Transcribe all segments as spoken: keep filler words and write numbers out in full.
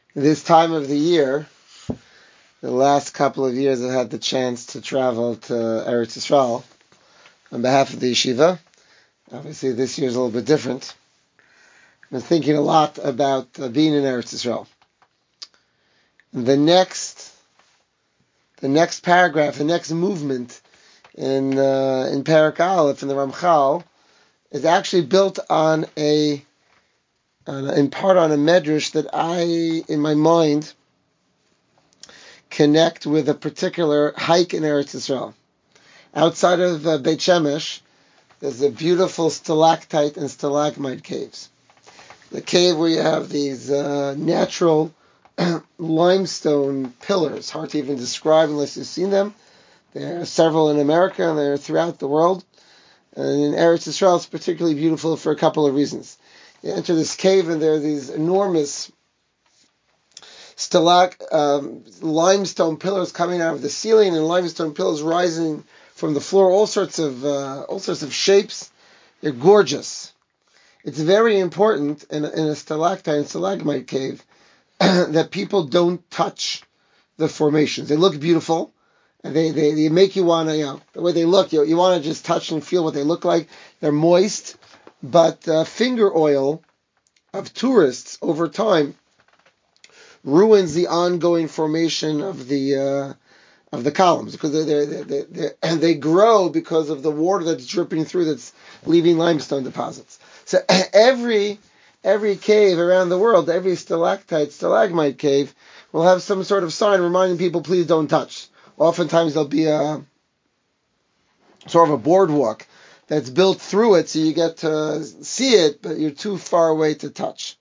This time of the year, the last couple of years I've had the chance to travel to Eretz Yisrael on behalf of the yeshiva. Obviously this year is a little bit different. I've been thinking a lot about uh, being in Eretz Yisrael. And the next, the next paragraph, the next movement in uh, in Perek Aleph in the Ramchal is actually built on a, on a, in part on a medrash that I, in my mind, connect with a particular hike in Eretz Yisrael. Outside of uh, Beit Shemesh, there's a beautiful stalactite and stalagmite caves. The cave where you have these uh, natural limestone pillars, hard to even describe unless you've seen them. There are several in America and they're throughout the world. And in Eretz Yisrael, it's particularly beautiful for a couple of reasons. You enter this cave and there are these enormous stalag, um, limestone pillars coming out of the ceiling and limestone pillars rising from the floor, all sorts of uh, all sorts of shapes. They're gorgeous. It's very important in, in a stalactite and stalagmite cave that people don't touch the formations. They look beautiful, and they, they, they make you want to, you know, the way they look, you, you want to just touch and feel what they look like. They're moist, but uh, finger oil of tourists over time ruins the ongoing formation of the uh, of the columns because they they they they and they grow because of the water that's dripping through that's leaving limestone deposits. So every every cave around the world, every stalactite, stalagmite cave will have some sort of sign reminding people, please don't touch. Oftentimes there'll be a sort of a boardwalk that's built through it so you get to see it, but you're too far away to touch.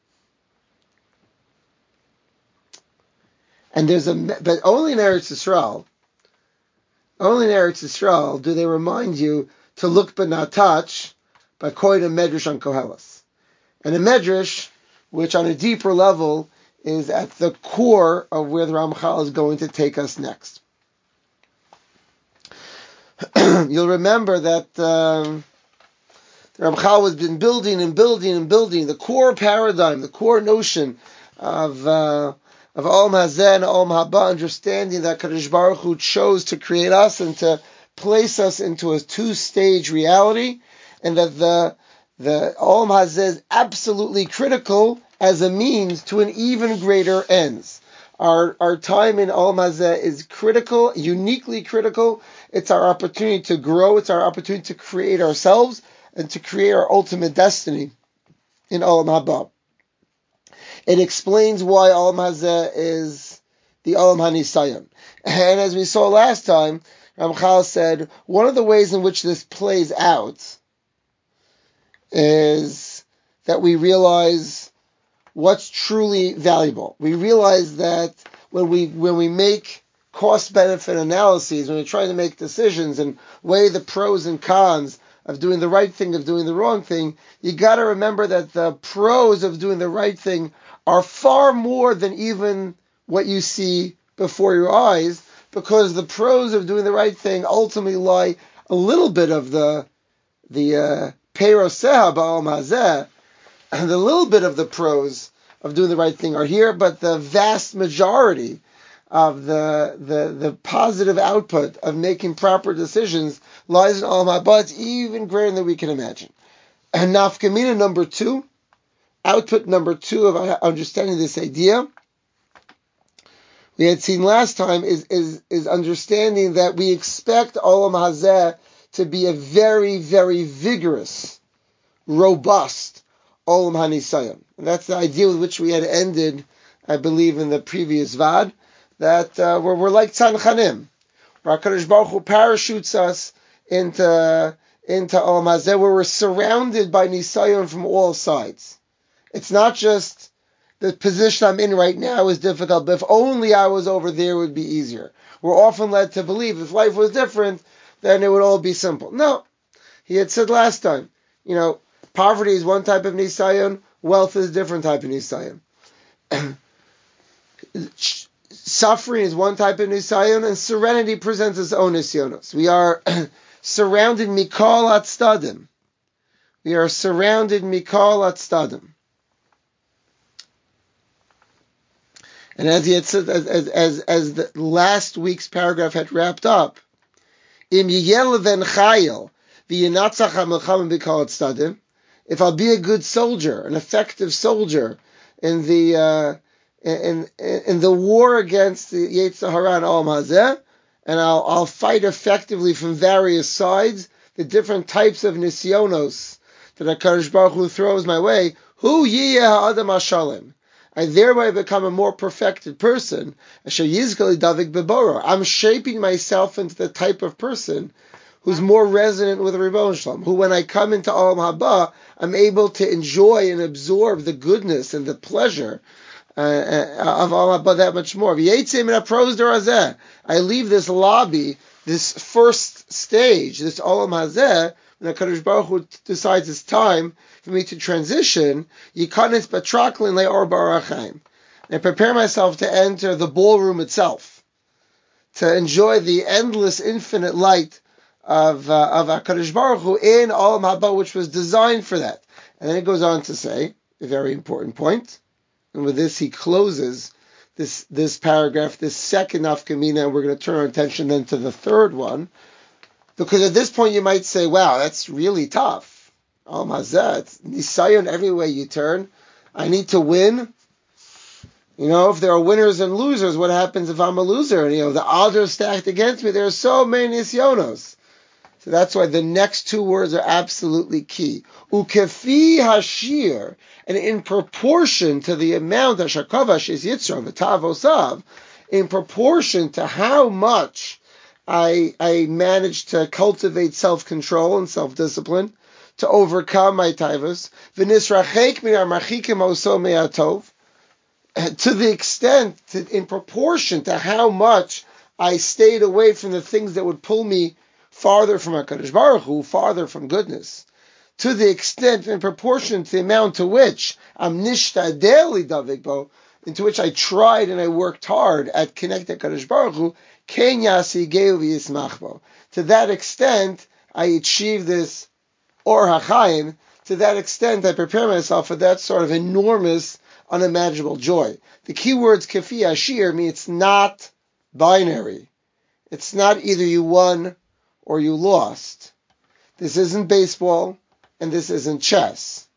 And there's a, but only in Eretz Yisrael, only in Eretz Yisrael do they remind you to look but not touch by quoting a medrash on Koheles. And a medrash, which on a deeper level is at the core of where the Ramchal is going to take us next. You'll remember that um, the Ramchal has been building and building and building the core paradigm, the core notion of uh, of Olam Hazeh and Olam Haba, understanding that Kadosh Baruch Hu chose to create us and to place us into a two-stage reality, and that the the Olam Hazeh is absolutely critical as a means to an even greater ends. Our our time in Olam Hazeh is critical, uniquely critical. It's our opportunity to grow. It's our opportunity to create ourselves and to create our ultimate destiny in Olam Haba. It explains why Olam Hazeh is the Olam HaNisayon. And as we saw last time, Ramchal said, one of the ways in which this plays out is that we realize what's truly valuable. We realize that when we when we make cost-benefit analyses, when we're trying to make decisions and weigh the pros and cons of doing the right thing, of doing the wrong thing, you got to remember that the pros of doing the right thing are far more than even what you see before your eyes, because the pros of doing the right thing ultimately lie a little bit of the the uh, Peiroseha Ba'olam Hazeh, and a little bit of the pros of doing the right thing are here, but the vast majority of the the, the positive output of making proper decisions lies in Olam Haba. It's even greater than we can imagine. And nafkamina number two, output number two of understanding this idea, we had seen last time, is is is understanding that we expect Olam Hazeh to be a very, very vigorous, robust Olam HaNisayon. And that's the idea with which we had ended, I believe, in the previous Vad, that uh, we're, we're like Tzanchanim, where HaKadosh Baruch Hu parachutes us into, into Olam Hazeh, where we're surrounded by Nisayon from all sides. It's not just the position I'm in right now is difficult, but if only I was over there, it would be easier. We're often led to believe if life was different, then it would all be simple. No. He had said last time, you know, poverty is one type of Nisayon, wealth is a different type of Nisayon. Suffering is one type of Nisayon, and serenity presents its own Nisyonos. We are surrounded Mikol Atstadim. We are surrounded Mikol Atstadim. And as, he had said, as, as, as, as the last week's paragraph had wrapped up, Im yiyel ven chayil v'yinatzach ha-milchama b'kol tzaddim, if I'll be a good soldier, an effective soldier in the uh, in, in in the war against the Yetzer Hara and Olam Hazeh, and I'll I'll fight effectively from various sides, the different types of nisyonos that HaKadosh Baruch Hu throws my way. Hu yiyeh ha'adam hashalem. I thereby become a more perfected person. Asher yizkali davik beboro. I'm shaping myself into the type of person who's more resonant with Ribono Shel Olam, who when I come into Olam Haba, I'm able to enjoy and absorb the goodness and the pleasure uh, of Olam Haba that much more. I leave this lobby, this first stage, this Olam Hazeh, when HaKadosh Baruch Hu decides it's time for me to transition, Yikanis Batraklin Le'or Barachayim. I prepare myself to enter the ballroom itself, to enjoy the endless, infinite light of uh, of HaKadosh Baruch Hu in Olam Haba, which was designed for that. And then it goes on to say a very important point, and with this he closes this this paragraph, this second nafkamina, and we're going to turn our attention then to the third one, because at this point you might say, wow, that's really tough. Olam Hazeh, it's nisayon every way you turn. I need to win. You know, if there are winners and losers, what happens if I'm a loser? And, you know, the odds are stacked against me. There are so many nisyonos. So that's why the next two words are absolutely key. Ukefi hashir, and in proportion to the amount of shakavash is yitzra v'tavosav, in proportion to how much I I manage to cultivate self-control and self-discipline, to overcome my taivos, v'nisrachek minar marchikim oso me'atov, to the extent, to, in proportion to how much I stayed away from the things that would pull me farther from HaKadosh Baruch Hu, farther from goodness, to the extent, in proportion to the amount to which I'm nishtadel davik bo, into which I tried and I worked hard at connecting HaKadosh Baruch Hu, ken yasi geu v'yismach bo. To that extent, I achieve this or hachayim. To that extent, I prepare myself for that sort of enormous, unimaginable joy. The key words kefi ashir mean it's not binary. It's not either you won or you lost. This isn't baseball, and this isn't chess.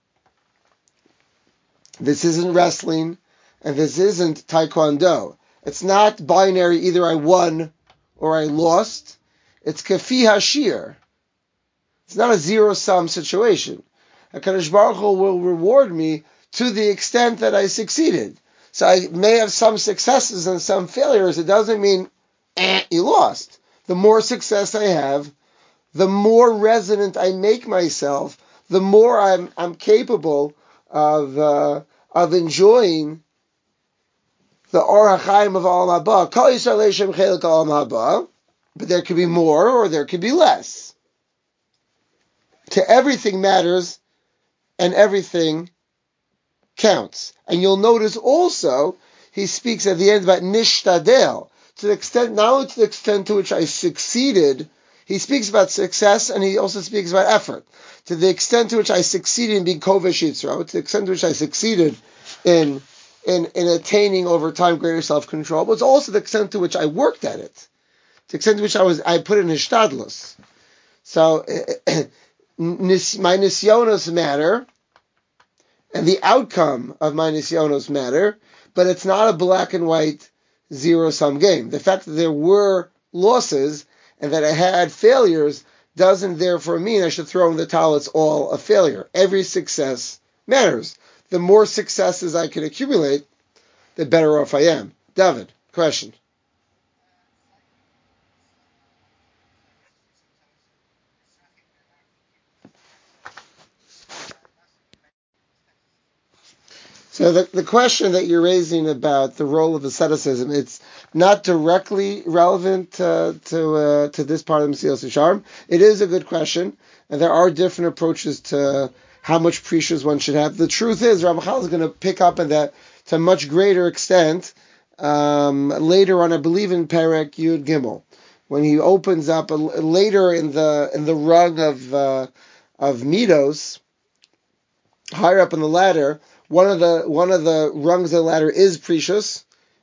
This isn't wrestling, and this isn't taekwondo. It's not binary, either I won or I lost. It's kefi hashir. It's not a zero-sum situation. HaKadosh Baruch Hu will reward me to the extent that I succeeded. So I may have some successes and some failures. It doesn't mean, eh, you lost. The more success I have, the more resonant I make myself, the more I'm I'm capable of uh, of enjoying the Or HaChaim of Olam Haba. Kol Yisrael Leishem Chelik Olam Haba, but there could be more or there could be less. To everything matters, and everything counts. And you'll notice also he speaks at the end about nishtadel, to the extent, not only to the extent to which I succeeded. He speaks about success, and he also speaks about effort. To the extent to which I succeeded in being kovesh yitzro, to the extent to which I succeeded in, in, in attaining over time greater self-control, but it's also the extent to which I worked at it. To the extent to which I was, I put in hishtadlus. So, my nisyonos matter, and the outcome of my nisyonos matter, but it's not a black and white zero-sum game. The fact that there were losses and that I had failures doesn't therefore mean I should throw in the towel. It's all a failure. Every success matters. The more successes I can accumulate, the better off I am. David, question. So the, the question that you're raising about the role of asceticism, it's not directly relevant uh, to uh, to this part of Mesilas Yesharim. It is a good question, and there are different approaches to how much precious one should have. The truth is, Ramchal is going to pick up on that to a much greater extent um, later on, I believe in Perek Yud Gimel, when he opens up a, later in the in the rung of uh, of Midos, higher up on the ladder. One of the one of the rungs of the ladder is precious,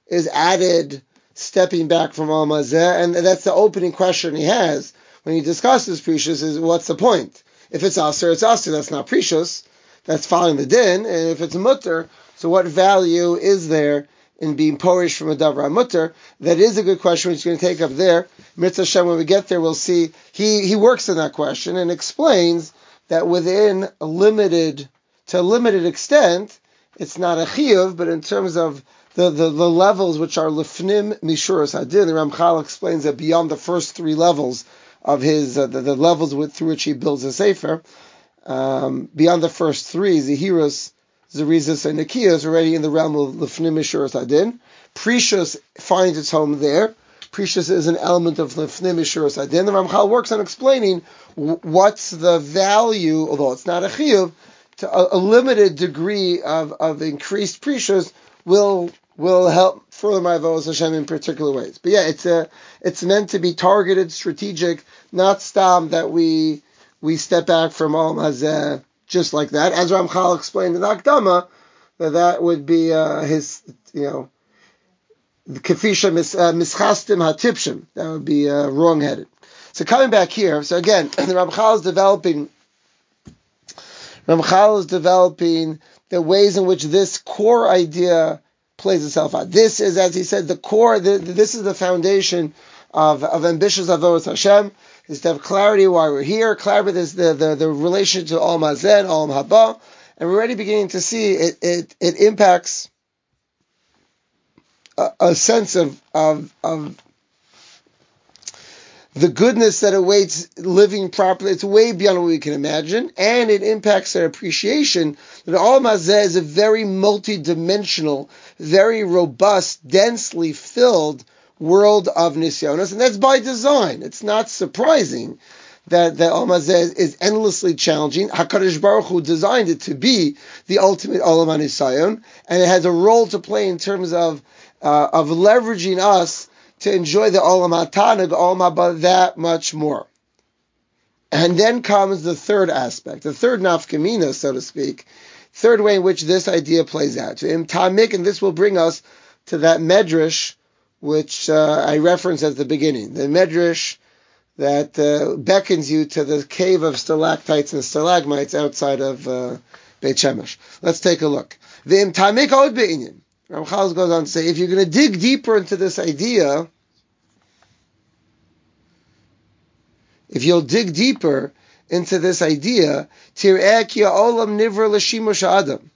is added stepping back from Olam Hazeh, and that's the opening question he has when he discusses Precious is, what's the point? If it's Aser, it's Aser, that's not Precious, that's following the Din, and if it's Mutter, so what value is there in being Porish from a Davar Mutter? That is a good question, which he's going to take up there. Mitzvah Hashem, when we get there, we'll see, he, he works in that question and explains that within a limited, to a limited extent, it's not a chiyuv, but in terms of the, the, the levels which are lifnim mishuras hadin, the Ramchal explains that beyond the first three levels of his, uh, the, the levels with, through which he builds a sefer, um, beyond the first three, Zehirus, Zerizas, and Nikiyas, already in the realm of lifnim mishuras hadin. Precious finds its home there. Precious is an element of lifnim mishuras hadin. The Ramchal works on explaining w- what's the value, although it's not a chiyuv, to a, a limited degree of, of increased precious will will help further my Avos Hashem in particular ways. But yeah, it's a it's meant to be targeted, strategic, not stam that we we step back from Olam Hazeh just like that. As Ramchal explained in Akdama, that that would be uh, his, you know, kafisha mischastim hatipshim. That would be uh, wrong-headed. So coming back here, so again, the Ramchal is developing. Ramchal is developing the ways in which this core idea plays itself out. This is, as he said, the core, the, this is the foundation of, of ambitious Avodas Hashem, is to have clarity why we're here, clarity is the, the, the relation to Olam Hazeh and Olam Haba, and we're already beginning to see it, it, it impacts a, a sense of, of, of the goodness that awaits living properly. It's way beyond what we can imagine, and it impacts our appreciation that Olam Hazeh is a very multi-dimensional, very robust, densely filled world of Nisyonos, and that's by design. It's not surprising that, that Olam Hazeh is, is endlessly challenging. HaKadosh Baruch Hu designed it to be the ultimate Olam HaNisyon, and it has a role to play in terms of, uh, of leveraging us to enjoy the Olam HaTanug, Olam Haba, that much more. And then comes the third aspect, the third nafkamina, so to speak, third way in which this idea plays out. In Tamik, and this will bring us to that medrash, which uh, I referenced at the beginning, the medrash that uh, beckons you to the cave of stalactites and stalagmites outside of uh, Beit Shemesh. Let's take a look. V'im Tamik od be'inyan. Ramchal goes on to say, if you're going to dig deeper into this idea, if you'll dig deeper into this idea, tir'eh ki ha'olam nivra l'shimush ha'adam.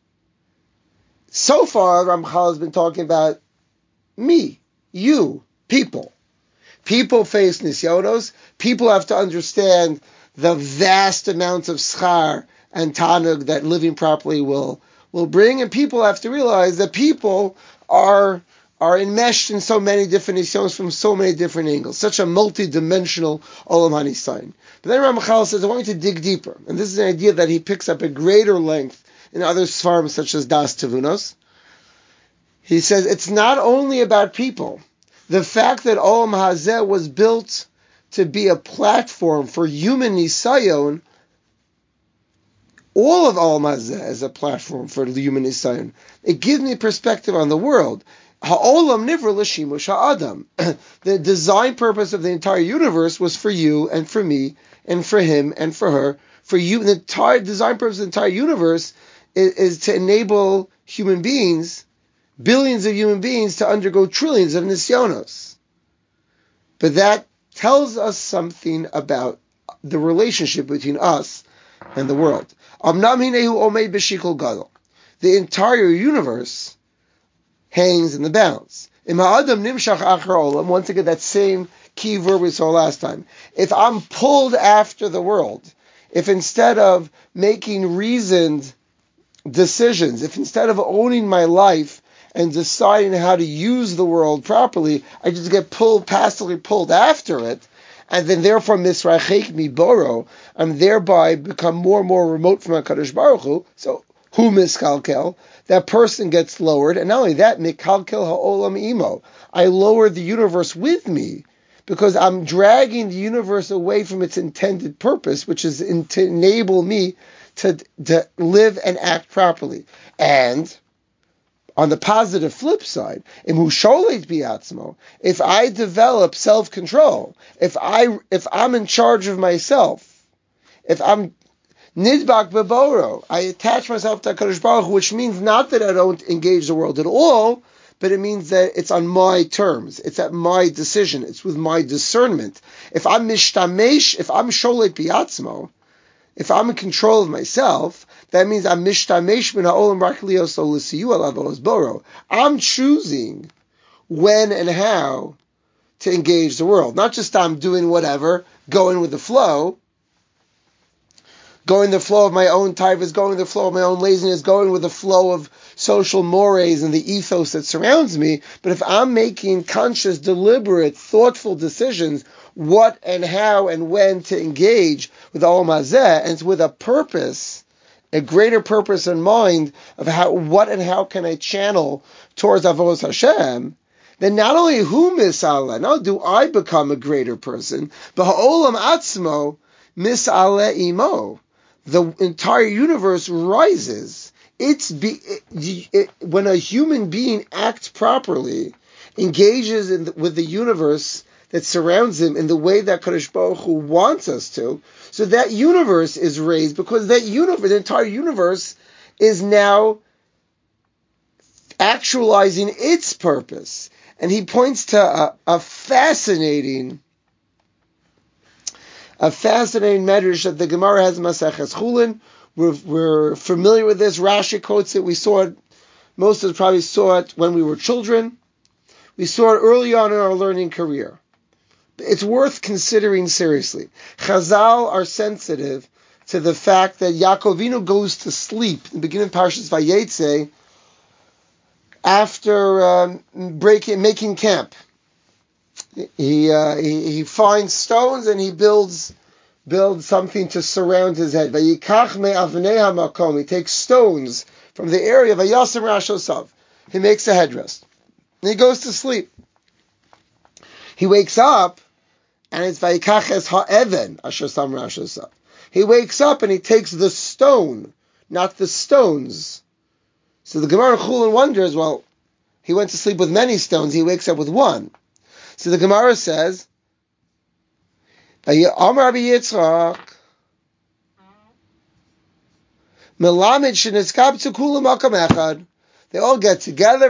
So far, Ramchal has been talking about me, you, people. People face nisyonos. People have to understand the vast amounts of schar and tanug that living properly will will bring, and people have to realize that people are are enmeshed in so many different nisyonos from so many different angles, such a multi-dimensional Olam HaNisayon. But then Ramchal says, I want you to dig deeper, and this is an idea that he picks up at greater length in other svarim such as Das Tevunos. He says it's not only about people. The fact that Olam Hazeh was built to be a platform for human nisayon, all of Olam Hazeh is a platform for human nisayon. It gives me perspective on the world. Ha'olam nivra l'shimush ha'adam. The design purpose of the entire universe was for you and for me and for him and for her. For you, the entire design purpose of the entire universe is, is to enable human beings, billions of human beings, to undergo trillions of nisyonos. But that tells us something about the relationship between us and the world. The entire universe hangs in the balance. Once again, that same key verb we saw last time. If I'm pulled after the world, if instead of making reasoned decisions, if instead of owning my life and deciding how to use the world properly, I just get pulled, passively pulled after it, and then therefore misrachek mi boro, I'm thereby become more and more remote from HaKadosh Baruch Hu. So hu miskalkel, that person gets lowered, and not only that, mikalkel ha'olam imo, I lower the universe with me, because I'm dragging the universe away from its intended purpose, which is in, to enable me to, to live and act properly. And On the positive flip side, if I develop self-control, if I if I'm in charge of myself, if I'm nidbak beboro, I attach myself to HaKadosh Baruch Hu, which means not that I don't engage the world at all, but it means that it's on my terms, it's at my decision, it's with my discernment. If I'm mishtamesh, if I'm sholet biatzmo, if I'm in control of myself, that means I'm mishtamesh min ha'olam rak liyoso l'siyu alavolos boro. I'm choosing when and how to engage the world. Not just I'm doing whatever, going with the flow, going the flow of my own typhus, going with the flow of my own laziness, going with the flow of social mores and the ethos that surrounds me. But if I'm making conscious, deliberate, thoughtful decisions, what and how and when to engage with Olam Hazeh, and it's with a purpose, a greater purpose in mind of how, what and how can I channel towards Avodas Hashem, then not only who misale, not do I become a greater person, but ha'olam atzmo misale imo. The entire universe rises. It's be, it, it, when a human being acts properly, engages in the, with the universe that surrounds him in the way that Kadosh Baruch Hu wants us to, so that universe is raised, because that universe, the entire universe, is now actualizing its purpose. And he points to a, a fascinating, a fascinating medrash that the Gemara has in Maseches Chulin. We're, we're familiar with this. Rashi quotes it. We saw it. Most of us probably saw it when we were children. We saw it early on in our learning career. It's worth considering seriously. Chazal are sensitive to the fact that Yaakov Avinu goes to sleep in the beginning of Parshas Vayetze after um, breaking, making camp. He, uh, he he finds stones and he builds builds something to surround his head. Vayikach me'avnei hamakom. He takes stones from the area of Vayasem Rashosav. He makes a headrest. And he goes to sleep. He wakes up and it's Vayikach es ha'even asher sam Rashosav. He wakes up and he takes the stone, not the stones. So the Gemara Chulin wonders, well, he went to sleep with many stones. He wakes up with one. So the Gemara says, Amar Rabbi Yitzchak, Melamed sheniskabtzu kulam makam echad. They all get together.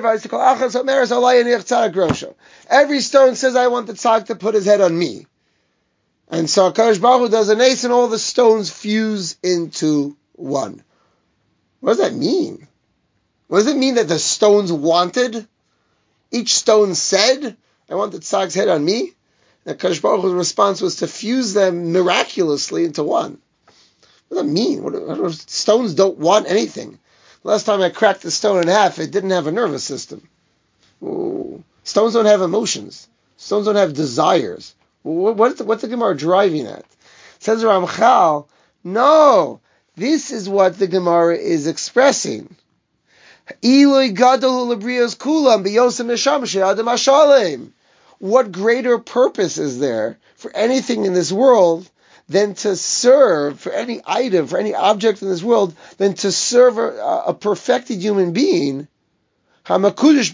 Every stone says, I want the tzaddik to put his head on me. And so HaKadosh Baruch Hu does an ace and all the stones fuse into one. What does that mean? What does it mean that the stones wanted? Each stone said, I want the tzaddik's head on me. And HaKadosh Baruch Hu's response was to fuse them miraculously into one. What does that mean? What, what, stones don't want anything. Last time I cracked the stone in half, it didn't have a nervous system. Ooh. Stones don't have emotions. Stones don't have desires. What, what's, the, what's the Gemara driving at? Says Ramchal, no, this is what the Gemara is expressing. What greater purpose is there for anything in this world than to serve, for any item, for any object in this world, than to serve a, a perfected human being, who's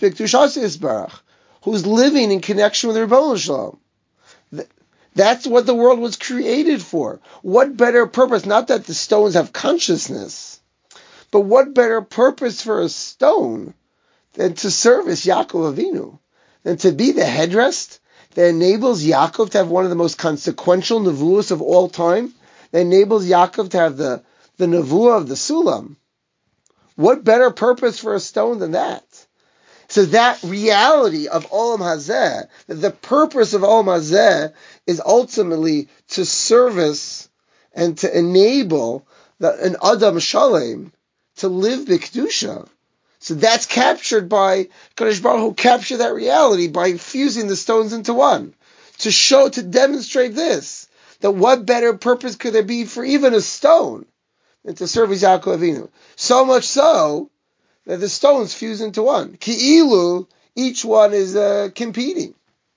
living in connection with the Rebbeinu Shalom. That's what the world was created for. What better purpose? Not that the stones have consciousness, but what better purpose for a stone than to service Yaakov Avinu, than to be the headrest that enables Yaakov to have one of the most consequential nevuos of all time, that enables Yaakov to have the, the nevuah of the Sulam. What better purpose for a stone than that? So that reality of Olam Hazeh, that the purpose of Olam Hazeh is ultimately to service and to enable the, an Adam Shalem to live B'Kedusha. So that's captured by Kadosh Baruch Hu, capture that reality by fusing the stones into one. To show, to demonstrate this, that what better purpose could there be for even a stone than to serve as Yaakov Avinu? So much so that the stones fuse into one. Ki'ilu, each one is uh, competing.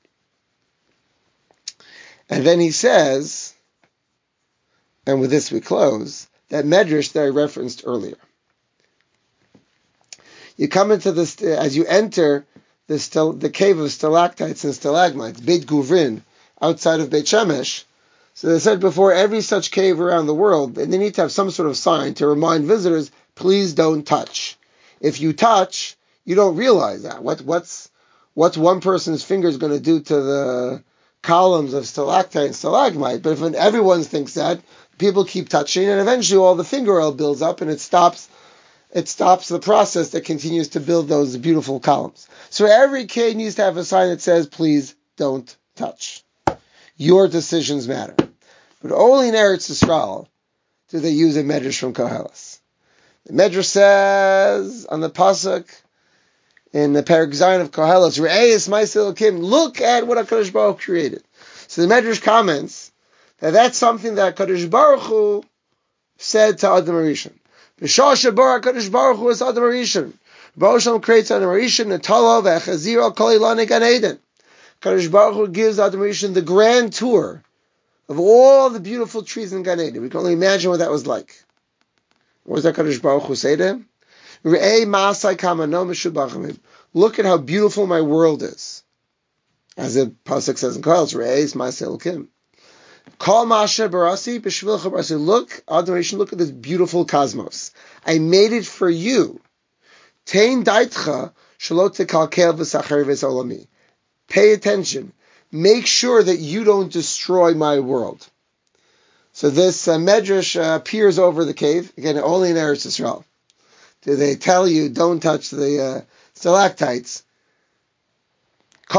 And then he says, and with this we close, that medrash that I referenced earlier. You come into this, as you enter the, stal, the cave of stalactites and stalagmites, Beit Guvrin, outside of Beit Shemesh. So they said before, every such cave around the world, and they need to have some sort of sign to remind visitors, please don't touch. If you touch, you don't realize that. What, what's, what's one person's fingers going to do to the columns of stalactite and stalagmite? But if everyone thinks that, people keep touching, and eventually all the finger oil builds up, and it stops It stops the process that continues to build those beautiful columns. So every cave needs to have a sign that says, please don't touch. Your decisions matter. But only in Eretz Yisrael do they use a medrash from Koheles. The medrash says on the pasuk in the Perek Zayin of Koheles, Re'eis Ma'aseh Elokim, look at what HaKadosh Baruch Hu created. So the medrash comments that that's something that HaKadosh Baruch Hu said to Adam HaRishon. B'shah shebar HaKadosh Baruch Hu is Adam HaRishon. Baruch Shalom creates Adam HaRishon, Netala ve'chazir al kol ilani Gan Eden. HaKadosh Baruch Hu gives Adam HaRishon the grand tour of all the beautiful trees in Gan Eden. We can only imagine what that was like. What does HaKadosh Baruch Hu say to him? Re'ei ma'asai kamano meshubachim. Look at how beautiful my world is. As the pasuk says in Koheles, Re'ei ma'aseh Elokim. Kol ma'aseh barasi b'shvilcha barasi. Look, Adam HaRishon, look at this beautiful cosmos. I made it for you. Tein daitcha shelo tekalkel v'sacher v'solami. Pay attention. Make sure that you don't destroy my world. So this uh, medrash uh, appears over the cave, again, only in Eretz Yisrael. Do they tell you, don't touch the uh, stalactites? See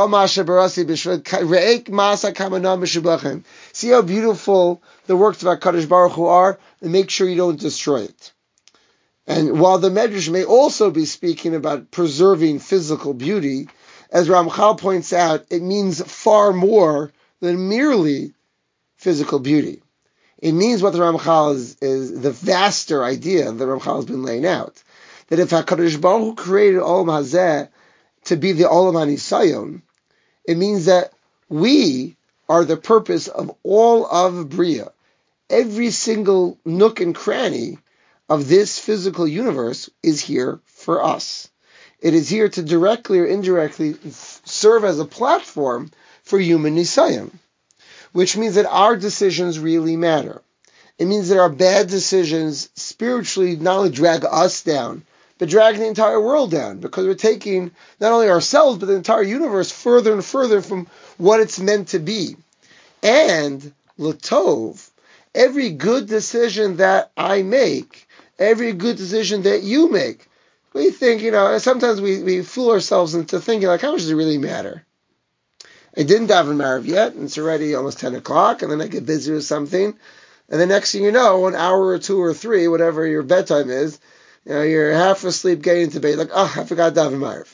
how beautiful the works of HaKadosh Baruch Hu are, and make sure you don't destroy it. And while the medrash may also be speaking about preserving physical beauty, as Ramchal points out, it means far more than merely physical beauty. It means what the Ramchal is, is the vaster idea that Ramchal has been laying out. That if HaKadosh Baruch Hu created Olam Hazeh to be the Olam HaNisayon, it means that we are the purpose of all of Bria. Every single nook and cranny of this physical universe is here for us. It is here to directly or indirectly serve as a platform for human nisayon, which means that our decisions really matter. It means that our bad decisions spiritually not only drag us down, but drag the entire world down, because we're taking not only ourselves, but the entire universe further and further from what it's meant to be. And, Latov, every good decision that I make, every good decision that you make, we think, you know, sometimes we, we fool ourselves into thinking, like, how much does it really matter? I didn't daven Marav yet, and it's already almost ten o'clock, and then I get busy with something, and the next thing you know, an hour or two or three, whatever your bedtime is, you know, you're half asleep getting into bed, like, oh, I forgot daven Marav.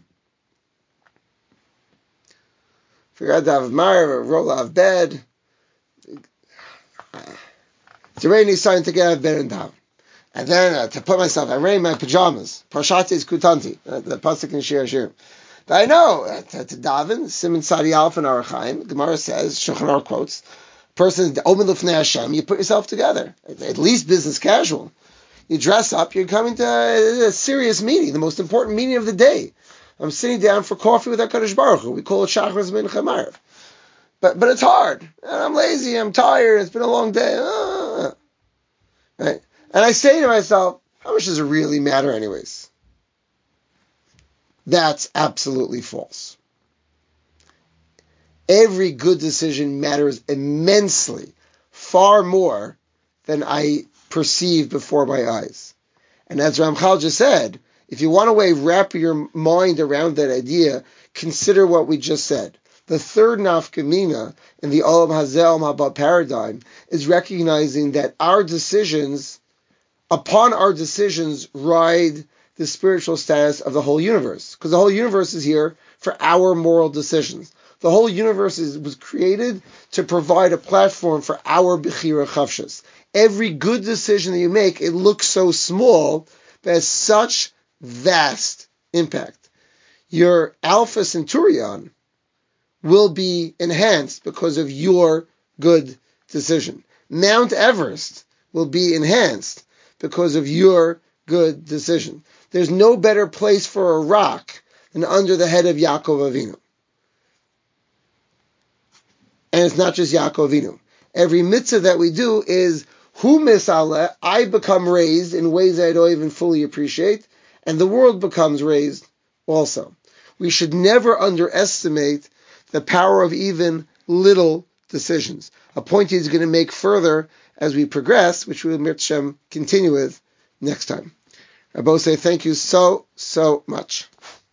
Forgot daven Marav, roll out of bed. It's already time to get out of bed and daven. And then uh, to put myself, I'm wearing my pajamas. Parshat is kutanti. Uh, the pasuk in Shir Hashir. But I know uh, to, to daven, Siman Sadi Alf and Arachaim. Gemara says, Shulchan Aruch quotes, person omen lifnei Hashem. You put yourself together, at, at least business casual. You dress up. You're coming to a, a serious meeting, the most important meeting of the day. I'm sitting down for coffee with HaKadosh Baruch Hu. We call it Shachris Mincha Marav. But but it's hard. And I'm lazy. I'm tired. It's been a long day. Ah. Right. And I say to myself, how much does it really matter anyways? That's absolutely false. Every good decision matters immensely, far more than I perceive before my eyes. And as Ramchal just said, if you want to wrap your mind around that idea, consider what we just said. The third nafkamina in the Olam Hazeh Olam Haba paradigm is recognizing that our decisions Upon our decisions ride the spiritual status of the whole universe. Because the whole universe is here for our moral decisions. The whole universe is, was created to provide a platform for our Bechira Chavshas. Every good decision that you make, it looks so small, but has such vast impact. Your Alpha Centaurion will be enhanced because of your good decision. Mount Everest will be enhanced because of your good decision. there's no better place for a rock than under the head of Yaakov Avinu. And it's not just Yaakov Avinu. Every mitzvah that we do is hu misale, I become raised in ways that I don't even fully appreciate, and the world becomes raised also. We should never underestimate the power of even little decisions. A point he's going to make further as we progress, which we will continue with next time. Rabbi say thank you so, so much.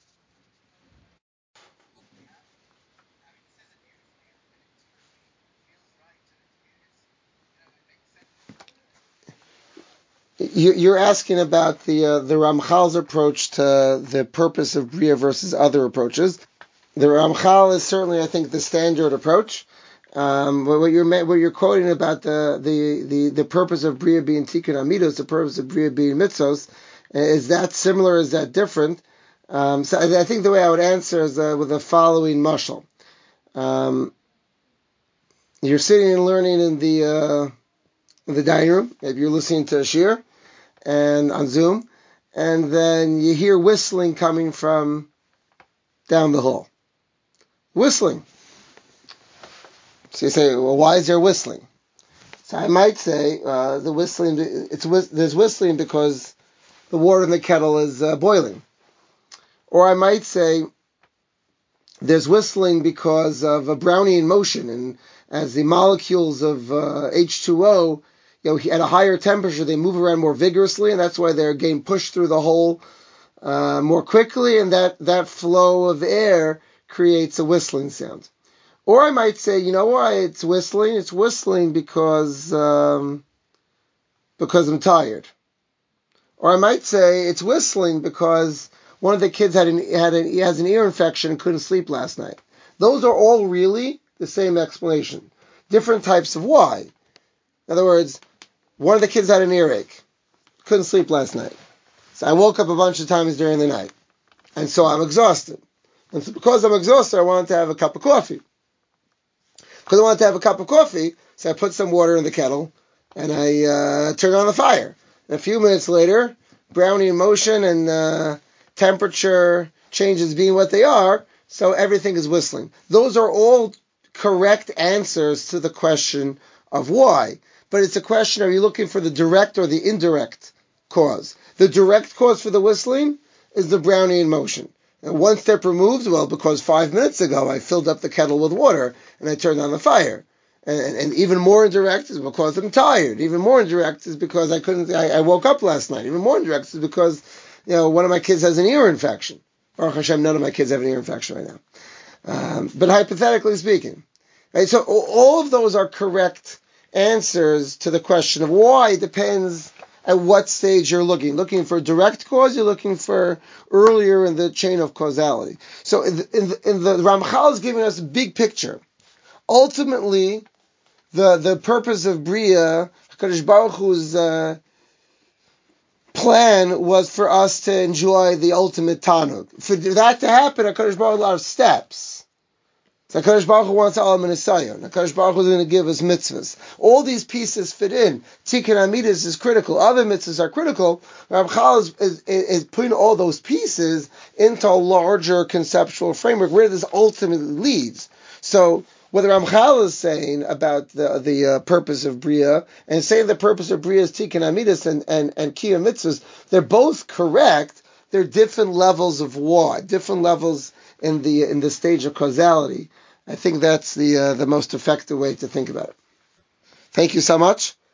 You're asking about the uh, the Ramchal's approach to the purpose of Bria versus other approaches. The Ramchal is certainly, I think, the standard approach. Um, what you're what you're quoting about the the, the, the purpose of Bria being Tikkun Amidos, the purpose of Bria being Mitzvos, is that similar? Is that different? Um, so I, I think the way I would answer is uh, with the following mashal. Um, you're sitting and learning in the uh, in the dining room. Maybe you're listening to a shir and on Zoom, and then you hear whistling coming from down the hall. Whistling. So you say, well, why is there whistling? So I might say uh, the whistling. It's there's whistling because the water in the kettle is uh, boiling, or I might say there's whistling because of a brownie in motion, and as the molecules of uh, H two O, you know, at a higher temperature, they move around more vigorously, and that's why they're getting pushed through the hole uh, more quickly, and that, that flow of air creates a whistling sound. Or I might say, you know why it's whistling? It's whistling because um, because I'm tired. Or I might say it's whistling because one of the kids had an had an, he has an ear infection and couldn't sleep last night. Those are all really the same explanation, different types of why. In other words, one of the kids had an earache, couldn't sleep last night. So I woke up a bunch of times during the night, and so I'm exhausted. And so because I'm exhausted, I wanted to have a cup of coffee. Because I wanted to have a cup of coffee, so I put some water in the kettle, and I uh, turned on the fire. And a few minutes later, brownie in motion and uh, temperature changes being what they are, so everything is whistling. Those are all correct answers to the question of why. But it's a question, are you looking for the direct or the indirect cause? The direct cause for the whistling is the brownie in motion. And one step removed, well, because five minutes ago I filled up the kettle with water and I turned on the fire. And, and, and even more indirect is because I'm tired. Even more indirect is because I couldn't, I, I woke up last night. Even more indirect is because, you know, one of my kids has an ear infection. Baruch Hashem, none of my kids have an ear infection right now. Um, but hypothetically speaking, right? So all of those are correct answers to the question of why. It depends at what stage you're looking. Looking for direct cause, you're looking for earlier in the chain of causality. So in the, in the, in the Ramchal is giving us a big picture. Ultimately, the, the purpose of Bria, HaKadosh Baruch Hu's uh, plan was for us to enjoy the ultimate Tanug. For that to happen, HaKadosh Baruch Hu had a lot of steps. So HaKadosh Baruch Hu wants Alam and Nisayon. HaKadosh Baruch Hu is going to give us mitzvahs. All these pieces fit in. Tikkun Amidas is critical. Other mitzvahs are critical. Ramchal is, is, is putting all those pieces into a larger conceptual framework where this ultimately leads. So what the Ramchal is saying about the the uh, purpose of Bria and saying the purpose of Bria is Tikkun Amidas and, and, and Kiyum mitzvahs, they're both correct. They're different levels of why, different levels in the in the stage of causality. I think that's the uh, the most effective way to think about it. Thank you so much.